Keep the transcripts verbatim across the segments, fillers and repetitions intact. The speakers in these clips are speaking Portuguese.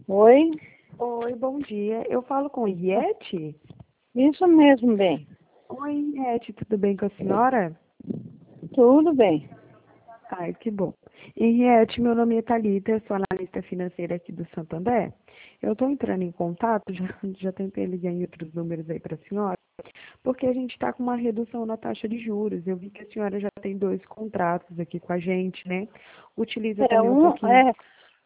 Oi? Oi, bom dia. Eu falo com Iete? Isso mesmo, bem. Oi, Iete, tudo bem com a senhora? Tudo bem. Ai, que bom. Henriette, meu nome é Thalita, eu sou analista financeira aqui do Santander. Eu estou entrando em contato, já, já tentei ligar em outros números aí para a senhora, porque a gente está com uma redução na taxa de juros. Eu vi que a senhora já tem dois contratos aqui com a gente, né? Utiliza É também um um, pouquinho. é,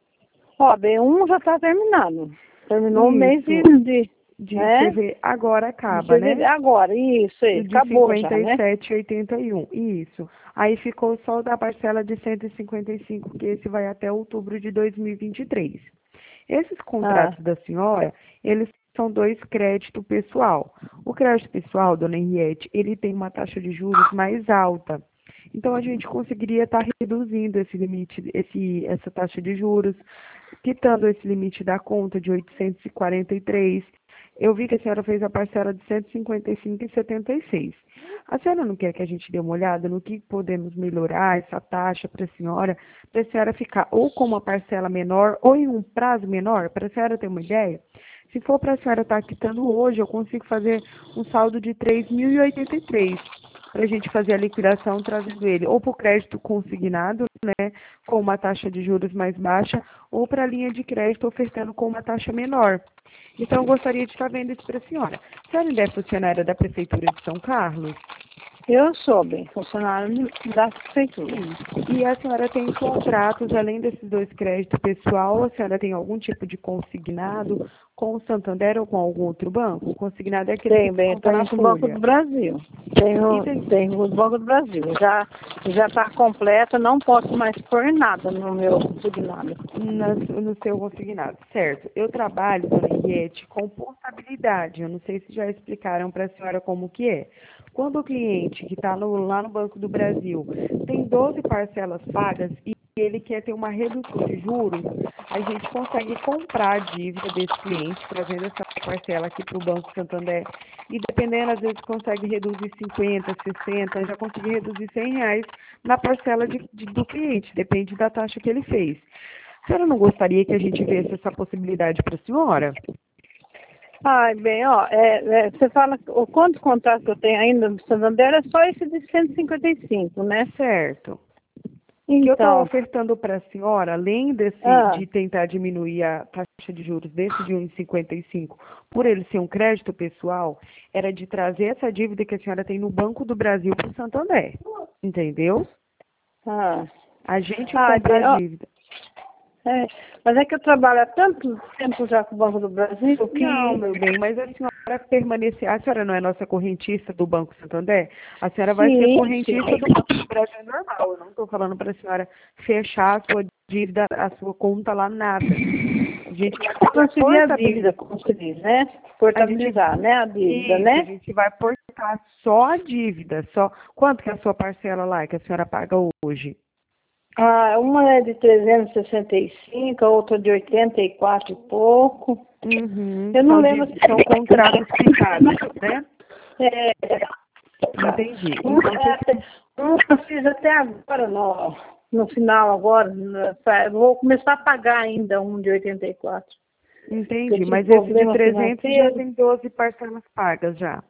ó, bem, um já está terminado. Terminou o mês de, Isso, de de né? fevereiro, agora De acaba, né? fevereiro, agora, isso aí, O de acabou já, cinquenta e né? sete e oitenta e um, isso. Aí ficou só o da parcela de cento e cinquenta e cinco, que esse vai até outubro de dois mil e vinte e três. Esses Ah, contratos da senhora, eles são dois créditos pessoal. O crédito pessoal, dona Henriette, ele tem uma taxa de juros mais alta. Então, a gente conseguiria estar reduzindo esse limite, esse, essa taxa de juros, quitando esse limite da conta de oitocentos e quarenta e três. Eu vi que a senhora fez a parcela de cento e cinquenta e cinco e setenta e seis. A senhora não quer que a gente dê uma olhada no que podemos melhorar essa taxa para a senhora, para a senhora ficar ou com uma parcela menor ou em um prazo menor, para a senhora ter uma ideia? Se for para a senhora estar quitando hoje, eu consigo fazer um saldo de três mil e oitenta e três para a gente fazer a liquidação trazendo ele ou para o crédito consignado, né, com uma taxa de juros mais baixa, ou para a linha de crédito ofertando com uma taxa menor. Então, eu gostaria de estar vendo isso para a senhora. A senhora ainda é funcionária da Prefeitura de São Carlos? eu sou, bem, funcionário da prefeitura. Isso. E a senhora tem contratos, além desses dois créditos pessoal, a senhora tem algum tipo de consignado com o Santander ou com algum outro banco? O consignado é aquele que Tenho, bem, desconta na tenho com o Banco folha. do Brasil. E Tenho, tem tenho com o Banco do Brasil. Já já está completa, não posso mais pôr nada no meu consignado. na- no seu consignado, certo? Eu trabalho, dona Henriette, com portabilidade. Eu não sei se já explicaram para a senhora como que é. Quando o cliente que está lá no Banco do Brasil tem doze parcelas pagas e ele quer ter uma redução de juros, a gente consegue comprar a dívida desse cliente, trazendo essa parcela aqui para o Banco Santander. E dependendo, às vezes consegue reduzir cinquenta, sessenta, já consegui reduzir cem reais na parcela de- de- do cliente, depende da taxa que ele fez. A senhora não gostaria que a gente visse essa possibilidade para a senhora? Ai, bem, ó, é, é, você fala o quanto contrato que eu tenho ainda no Santander é só esse de cento e cinquenta e cinco, né? Certo. O que eu estou Então, ofertando para a senhora, além desse, ah, de tentar diminuir a taxa de juros desse de um vírgula cinquenta e cinco, por ele ser um crédito pessoal, era de trazer essa dívida que a senhora tem no Banco do Brasil para o Santander. Entendeu? ah, A gente ai, compra a bem, ó, dívida. é, mas é que eu trabalho há tanto tempo já com o Banco do Brasil Não, que, meu bem, mas a senhora permanecer. A senhora não é nossa correntista do Banco Santander? A senhora vai ser sim, sim, correntista do Banco do Brasil normal. Eu não estou falando para a senhora fechar a sua dívida, a sua conta lá, nada. A gente vai fazer a transferir a dívida, portabilidade. como se diz, né? A gente, Portabilizar, né, a dívida, isso, a né? gente vai portar só a dívida, só. Quanto que é a sua parcela lá que a senhora paga hoje? Ah, uma é de trezentos e sessenta e cinco, a outra de oitenta e quatro e pouco. Uhum, Eu não são, lembro. de, são contratos picados, né? É, Entendi. um, Então, é você até- um eu fiz até agora, no, no final agora. no- pra- Vou começar a pagar ainda um de oitenta e quatro. Porque eu entendi, tive mas esse de problema trezentos já financeiro. tem doze parcelas pagas já.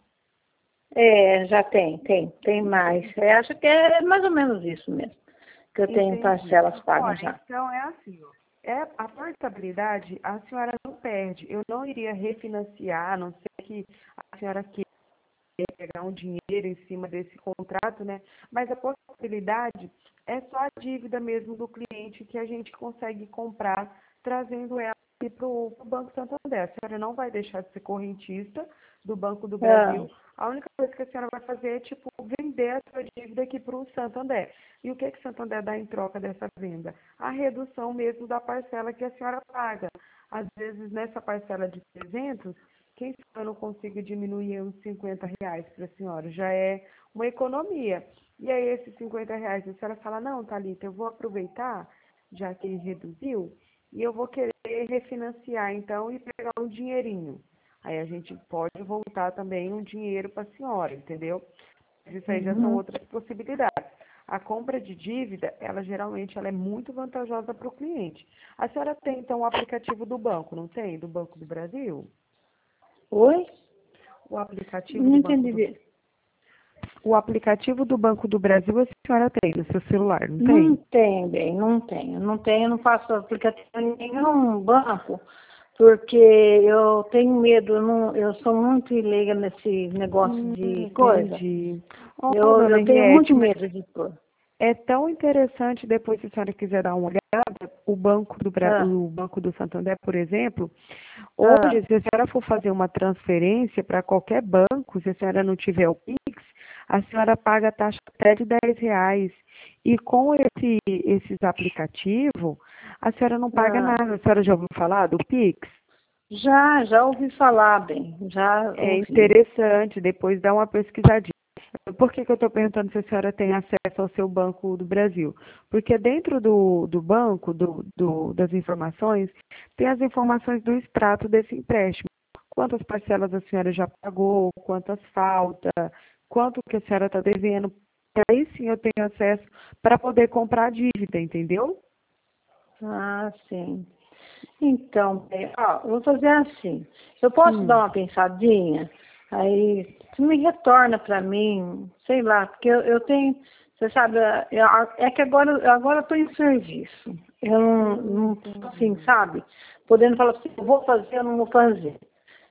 É, já tem, tem, tem mais. Eu acho que é mais ou menos isso mesmo. Que eu tenho Entendi. parcelas pagas Olha, já. então é assim, ó. É, a portabilidade a senhora não perde. Eu não iria refinanciar, a não ser que a senhora queira pegar um dinheiro em cima desse contrato, né? Mas a possibilidade é só a dívida mesmo do cliente que a gente consegue comprar, trazendo ela aqui para o Banco Santander. A senhora não vai deixar de ser correntista do Banco do Ah, Brasil. A única coisa que a senhora vai fazer é, tipo, vender a sua dívida aqui para o Santander. E o que, que o Santander dá em troca dessa venda? A redução mesmo da parcela que a senhora paga. Às vezes, nessa parcela de trezentos, quem sabe eu não consigo diminuir uns cinquenta reais para a senhora? Já é uma economia. E aí, esses cinquenta reais, a senhora fala, não, Thalita, eu vou aproveitar, já que ele reduziu, e eu vou querer refinanciar, então, e pegar um dinheirinho. Aí a gente pode voltar também um dinheiro para a senhora, entendeu? Mas isso aí já são uhum. outras possibilidades. A compra de dívida, ela geralmente ela é muito vantajosa para o cliente. A senhora tem, então, o aplicativo do banco, não tem? Do Banco do Brasil? Oi? O aplicativo Não do Banco do, entendi. o aplicativo do Banco do Brasil a senhora tem no seu celular, não Não tem? tem, bem, não tenho. Não tenho, não faço aplicativo em nenhum banco, porque eu tenho medo, eu, não, eu sou muito leiga nesse negócio Hum, de coisa. entendi. Oh, Eu, dona eu tenho muito Henriette, mas medo de coisa. é tão interessante, depois se a senhora quiser dar uma olhada, o Banco do, Bra- Ah, o Banco do Santander, por exemplo, ah, hoje, se a senhora for fazer uma transferência para qualquer banco, se a senhora não tiver o Pix, a senhora paga a taxa até de dez reais. E com esse, esses aplicativos, a senhora não paga ah. nada. A senhora já ouviu falar do Pix? Já, já ouvi falar, bem, já É ouvi. interessante, depois dá uma pesquisadinha. Por que que eu estou perguntando se a senhora tem acesso ao seu Banco do Brasil? Porque dentro do, do banco, do, do- das informações, tem as informações do extrato desse empréstimo. Quantas parcelas a senhora já pagou, quantas falta, quanto que a senhora está devendo. E aí sim eu tenho acesso para poder comprar a dívida, entendeu? Ah, sim. Então, bem, ó, eu vou fazer assim. Eu posso dar Hum. uma pensadinha? Aí, você me retorna para mim, sei lá, porque eu, eu tenho, você sabe, eu- é que agora, agora eu estou em serviço. Eu não, Hum, não, assim, entendi. sabe? Podendo falar assim, eu vou fazer, eu não vou fazer.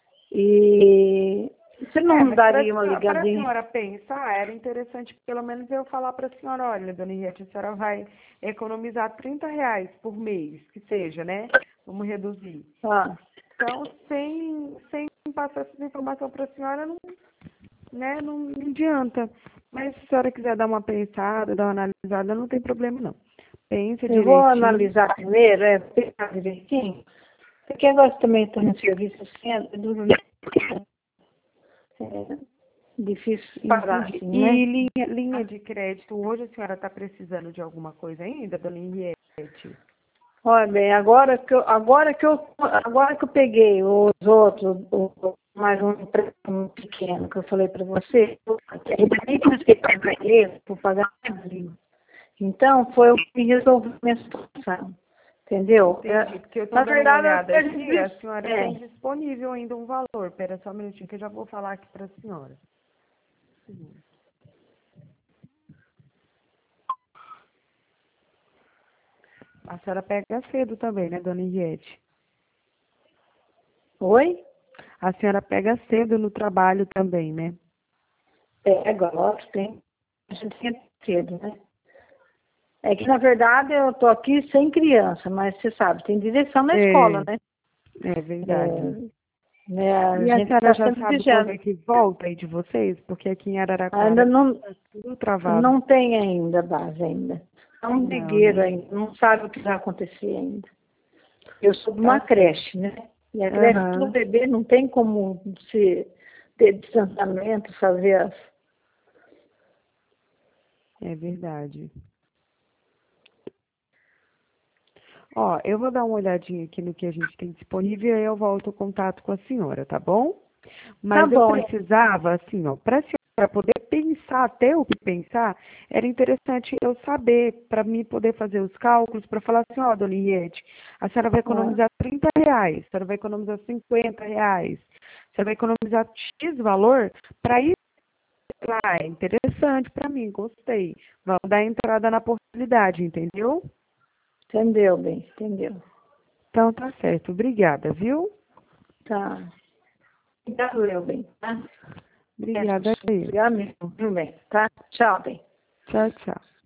E você É, não mas para daria uma a ligadinha? senhora pensar, era interessante pelo menos eu falar para a senhora, olha, dona Henriette, a senhora vai economizar trinta reais por mês, que seja, né? Vamos reduzir. Ah, Então, sem, sem passar essa informação para a senhora, não, né, não, não adianta. Mas se a senhora quiser dar uma pensada, dar uma analisada, não tem problema não. Pensa eu vou direitinho. analisar primeiro, é, pensar direitinho, porque agora também estou no serviço assim, é duro, né? É difícil parar Entendi. assim, né? E linha, linha de crédito, hoje a senhora está precisando de alguma coisa ainda, dona Henriette? Olha, bem, agora que eu, agora que eu, agora que eu peguei os outros, o, mais um empréstimo pequeno que eu falei para você, eu ainda nem consegui pagar ele, vou pagar em abril. Então, foi o que resolveu a minha situação, entendeu? Entendi, É, porque eu estou na dando uma verdade, olhada eu aqui, a perdi, senhora tem é, disponível ainda um valor. Espera só um minutinho que eu já vou falar aqui para a senhora. A senhora pega cedo também, né, dona Henriette? oi? A senhora pega cedo no trabalho também, né? É, agora tem, a gente tinha cedo, né? É que, na verdade, eu estou aqui sem criança, mas você sabe, tem direção na escola, É, né? é verdade. É, né, a E a gente senhora está já sempre sabe quando é vigiando. que volta aí de vocês? Porque aqui em Ainda Araraquara não, tá tudo travado. não tem ainda base ainda. É um Não, negueiro né? ainda, não sabe o que vai acontecer ainda. Eu sou de uma Tá certo. creche, né? E a creche do Aham, bebê não tem como se ter distanciamento, fazer as... é verdade. Ó, eu vou dar uma olhadinha aqui no que a gente tem disponível e aí eu volto o contato com a senhora, tá bom? Tá Mas eu bom, precisava, assim, ó, para a senhora poder pensar, ter o que pensar, era interessante eu saber, para mim poder fazer os cálculos, para falar assim, ó, dona Iete, a senhora vai ah, economizar trinta reais, a senhora vai economizar cinquenta reais, a senhora vai economizar X valor, para isso, ah, é interessante para mim, gostei. Vamos dar entrada na possibilidade, entendeu? entendeu, bem, entendeu. Então tá certo, obrigada, viu? Tá. Obrigado, eu, bem, tá? É, Obrigada a eu. obrigado mesmo, viu, bem, tá? Tchau, bem. Tchau, tchau.